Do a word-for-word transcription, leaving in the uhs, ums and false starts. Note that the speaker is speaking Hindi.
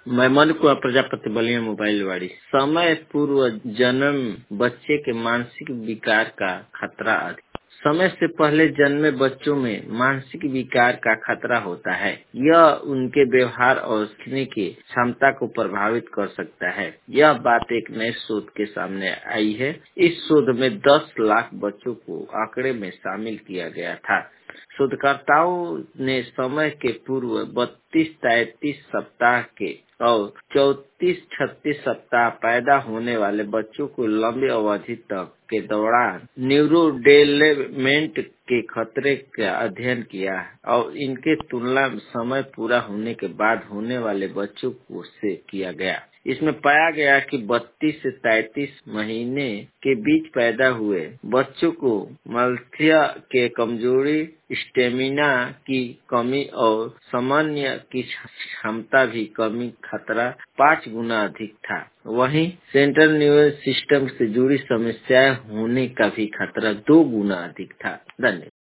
मैं मन कुआ प्रजापति बलिया मोबाइल वाड़ी। समय पूर्व जन्म बच्चे के मानसिक विकार का खतरा अधिक। समय से पहले जन्मे बच्चों में मानसिक विकार का खतरा होता है। यह उनके व्यवहार और सीखने की क्षमता को प्रभावित कर सकता है। यह बात एक नए शोध के सामने आई है। इस शोध में दस लाख बच्चों को आंकड़े में शामिल किया गया था। शोधकर्ताओं ने समय के पूर्व बत्तीस तैतीस सप्ताह के और चौतीस छत्तीस सप्ताह पैदा होने वाले बच्चों को लंबी अवधि तक के दौरान न्यूरोडेवलपमेंट के खतरे का अध्ययन किया और इनके तुलना समय पूरा होने के बाद होने वाले बच्चों को से किया गया। इसमें पाया गया कि बत्तीस से तैतीस महीने के बीच पैदा हुए बच्चों को मलथिया के कमजोरी, स्टेमिना की कमी और सामान्य की क्षमता भी कमी खतरा पाँच गुना अधिक था। वहीं सेंट्रल नर्वस सिस्टम से जुड़ी समस्याएं होने का भी खतरा दो गुना अधिक था। धन्यवाद।